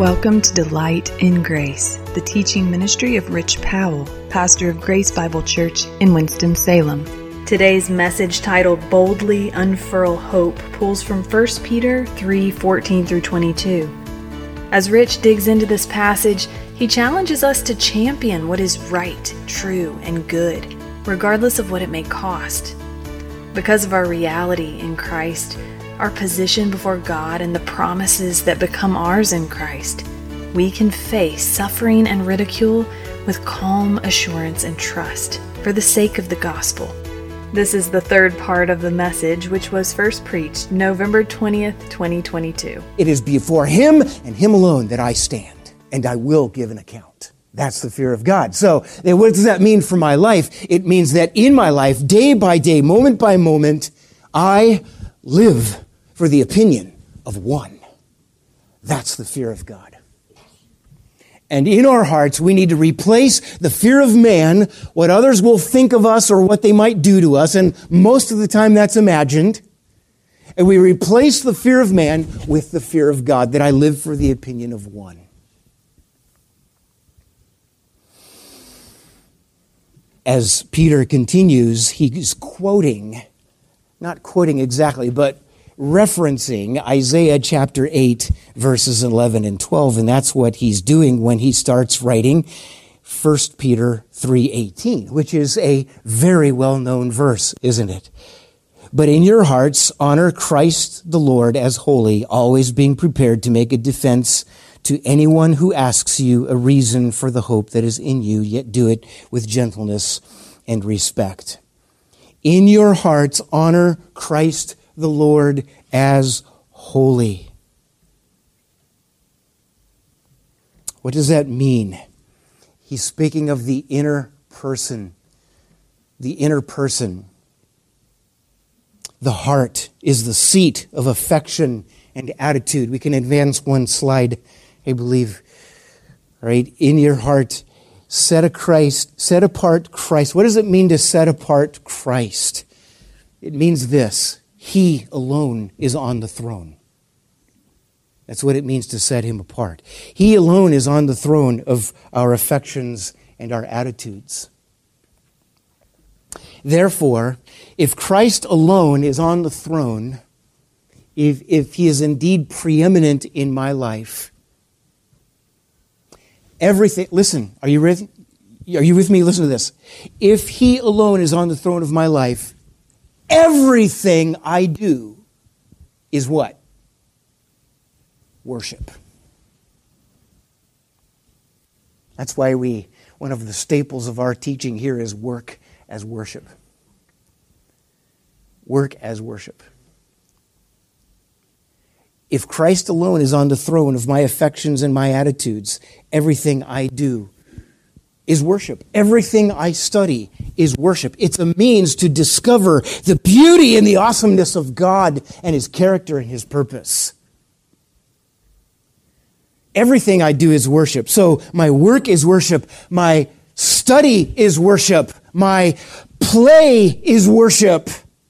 Welcome to Delight in Grace, the teaching ministry of Rich Powell, pastor of Grace Bible Church in Winston-Salem. Today's message, titled Boldly Unfurl Hope, pulls from 1 Peter 3:14 through 22. As Rich digs into this passage, he challenges us to champion what is right, true, and good, regardless of what it may cost. Because of our reality in Christ, our position before God, and the promises that become ours in Christ, we can face suffering and ridicule with calm assurance and trust for the sake of the gospel. This is the third part of the message, which was first preached November 20th, 2022. It is before Him and Him alone that I stand, and I will give an account. That's the fear of God. So what does that mean for my life? It means that in my life, day by day, moment by moment, I live for the opinion of one. That's the fear of God. And in our hearts, we need to replace the fear of man, what others will think of us or what they might do to us, and most of the time that's imagined. And we replace the fear of man with the fear of God, that I live for the opinion of one. As Peter continues, he's quoting, not quoting exactly, but referencing Isaiah chapter 8, verses 11 and 12, and that's what he's doing when he starts writing 1 Peter 3:18, which is a very well-known verse, isn't it? But in your hearts, honor Christ the Lord as holy, always being prepared to make a defense to anyone who asks you a reason for the hope that is in you, yet do it with gentleness and respect. In your hearts, honor Christ the Lord as holy. What does that mean? He's speaking of the inner person. The inner person. The heart is the seat of affection and attitude. We can advance one slide, I believe. Right? In your heart, set apart Christ. What does it mean to set apart Christ? It means this: He alone is on the throne. That's what it means to set Him apart. He alone is on the throne of our affections and our attitudes. Therefore, if Christ alone is on the throne, if He is indeed preeminent in my life, everything, listen, are you with me? Listen to this. If He alone is on the throne of my life, everything I do is what? Worship. That's why one of the staples of our teaching here is work as worship. Work as worship. If Christ alone is on the throne of my affections and my attitudes, everything I do is worship. Everything I study is worship. It's a means to discover the beauty and the awesomeness of God and His character and His purpose. Everything I do is worship. So my work is worship. My study is worship. My play is worship.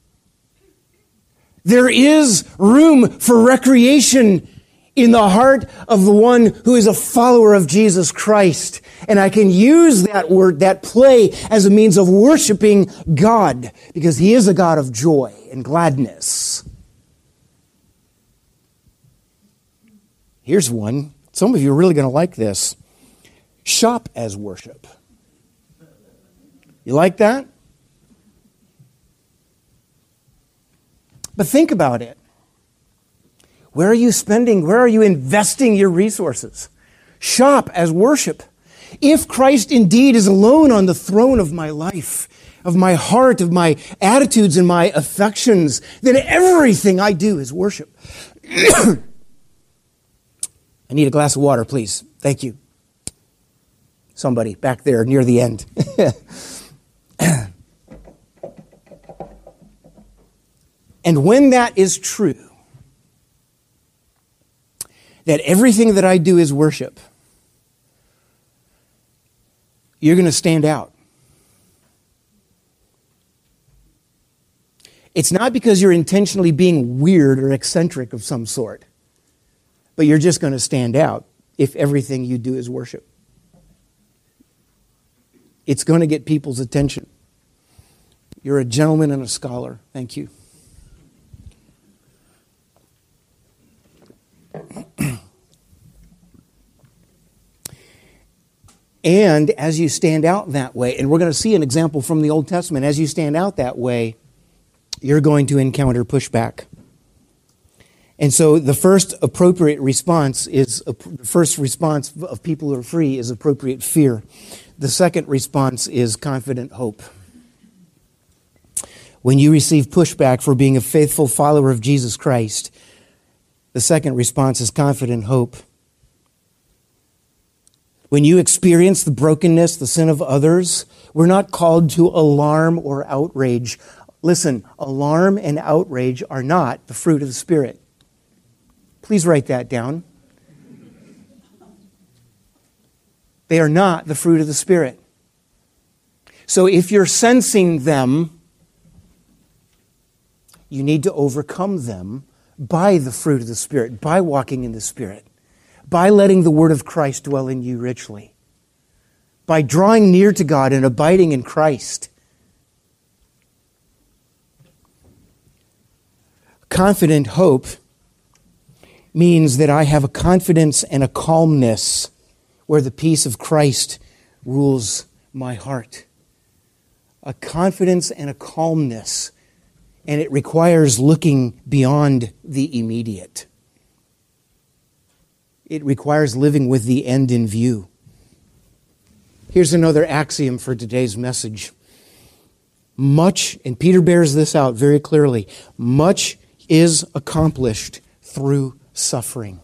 There is room for recreation in the heart of the one who is a follower of Jesus Christ. And I can use that word, that play, as a means of worshiping God, because He is a God of joy and gladness. Here's one. Some of you are really going to like this. Shop as worship. You like that? But think about it. Where are you investing your resources? Shop as worship. If Christ indeed is alone on the throne of my life, of my heart, of my attitudes and my affections, then everything I do is worship. I need a glass of water, please. Thank you. Somebody back there near the end. And when that is true, that everything that I do is worship, you're going to stand out. It's not because you're intentionally being weird or eccentric of some sort, but you're just going to stand out. if everything you do is worship. It's going to get people's attention. You're a gentleman and a scholar. Thank you. And as you stand out that way, and we're going to see an example from the Old Testament, as you stand out that way, you're going to encounter pushback. And so the first appropriate response the first response of people who are free is appropriate fear. The second response is confident hope. When you receive pushback for being a faithful follower of Jesus Christ, the second response is confident hope. When you experience the brokenness, the sin of others, we're not called to alarm or outrage. Listen, alarm and outrage are not the fruit of the Spirit. Please write that down. They are not the fruit of the Spirit. So if you're sensing them, you need to overcome them by the fruit of the Spirit, by walking in the Spirit, by letting the Word of Christ dwell in you richly, by drawing near to God and abiding in Christ. Confident hope means that I have a confidence and a calmness where the peace of Christ rules my heart. A confidence and a calmness, and it requires looking beyond the immediate. It requires living with the end in view. Here's another axiom for today's message. Much, and Peter bears this out very clearly, much is accomplished through suffering.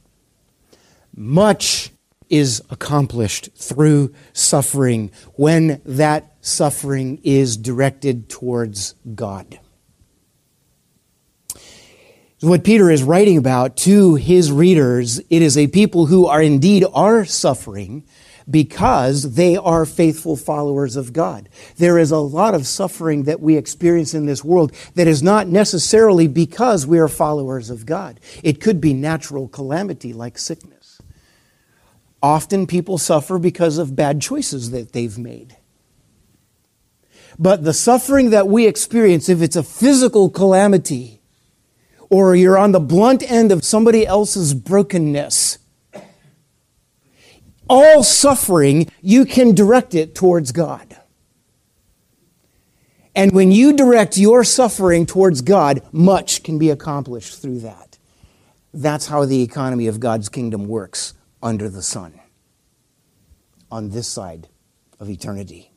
Much is accomplished through suffering when that suffering is directed towards God. What Peter is writing about to his readers, it is a people who are suffering because they are faithful followers of God. There is a lot of suffering that we experience in this world that is not necessarily because we are followers of God. It could be natural calamity like sickness. Often people suffer because of bad choices that they've made. But the suffering that we experience, if it's a physical calamity, or you're on the blunt end of somebody else's brokenness, all suffering, you can direct it towards God. And when you direct your suffering towards God, much can be accomplished through that. That's how the economy of God's kingdom works under the sun, on this side of eternity.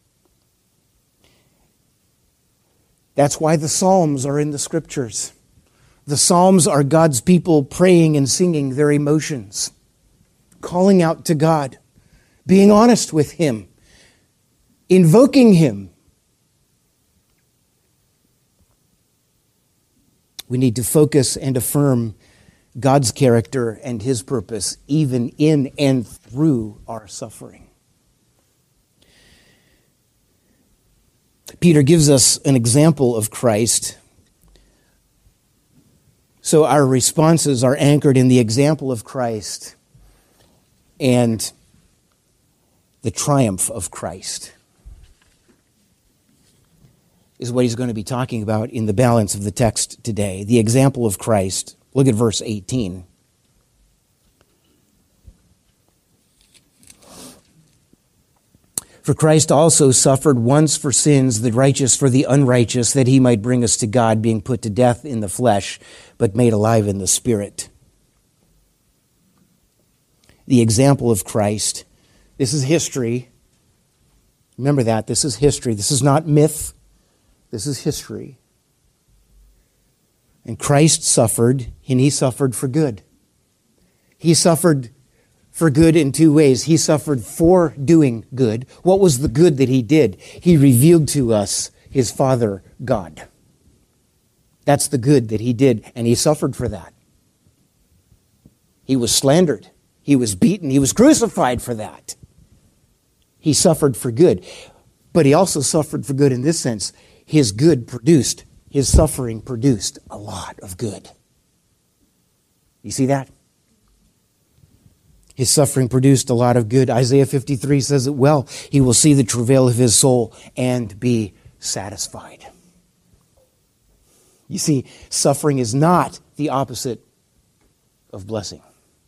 That's why the Psalms are in the Scriptures. The Psalms are God's people praying and singing their emotions, calling out to God, being honest with Him, invoking Him. We need to focus and affirm God's character and His purpose, even in and through our suffering. Peter gives us an example of Christ. So our responses are anchored in the example of Christ and the triumph of Christ is what he's going to be talking about in the balance of the text today. The example of Christ. Look at verse 18. For Christ also suffered once for sins, the righteous for the unrighteous, that he might bring us to God, being put to death in the flesh, but made alive in the Spirit. The example of Christ. This is history. Remember that. This is history. This is not myth. This is history. And Christ suffered, and he suffered for good. He suffered for good in two ways. He suffered for doing good. What was the good that he did? He revealed to us his Father, God. That's the good that he did, and he suffered for that. He was slandered. He was beaten. He was crucified for that. He suffered for good. But he also suffered for good in this sense. His suffering produced a lot of good. You see that? His suffering produced a lot of good. Isaiah 53 says it well. He will see the travail of his soul and be satisfied. You see, suffering is not the opposite of blessing.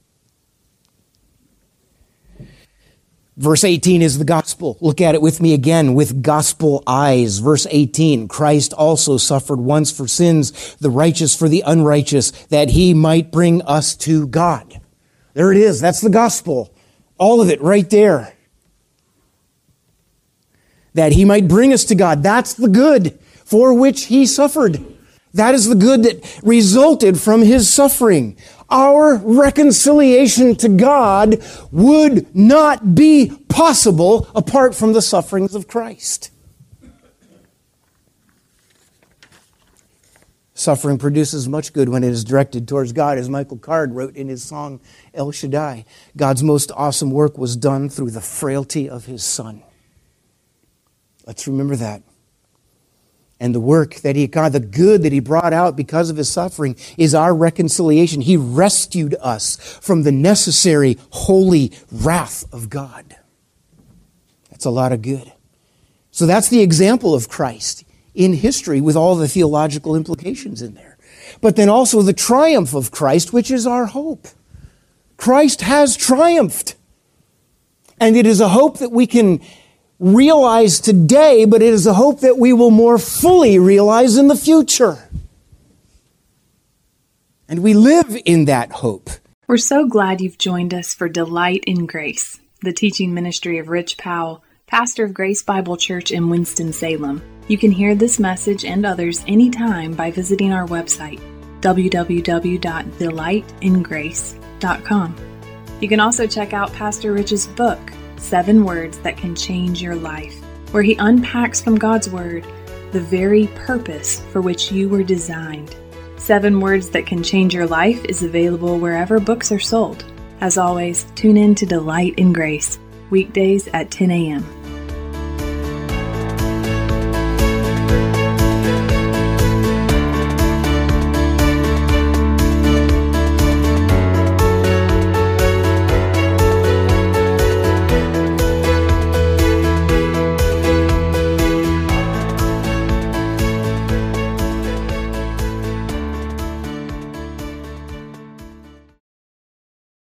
Verse 18 is the gospel. Look at it with me again with gospel eyes. Verse 18, Christ also suffered once for sins, the righteous for the unrighteous, that he might bring us to God. There it is. That's the gospel. All of it right there. That he might bring us to God. That's the good for which he suffered. That is the good that resulted from his suffering. Our reconciliation to God would not be possible apart from the sufferings of Christ. Suffering produces much good when it is directed towards God, as Michael Card wrote in his song, El Shaddai. God's most awesome work was done through the frailty of his Son. Let's remember that. And the work that he got, the good that he brought out because of his suffering is our reconciliation. He rescued us from the necessary holy wrath of God. That's a lot of good. So that's the example of Christ in history with all the theological implications in there. But then also the triumph of Christ, which is our hope. Christ has triumphed. And it is a hope that we can realize today, but it is a hope that we will more fully realize in the future. And we live in that hope. We're so glad you've joined us for Delight in Grace, the teaching ministry of Rich Powell, pastor of Grace Bible Church in Winston-Salem. You can hear this message and others anytime by visiting our website, www.delightingrace.com. You can also check out Pastor Rich's book, 7 Words That Can Change Your Life, where he unpacks from God's Word the very purpose for which you were designed. 7 Words That Can Change Your Life is available wherever books are sold. As always, tune in to Delight in Grace, weekdays at 10 a.m.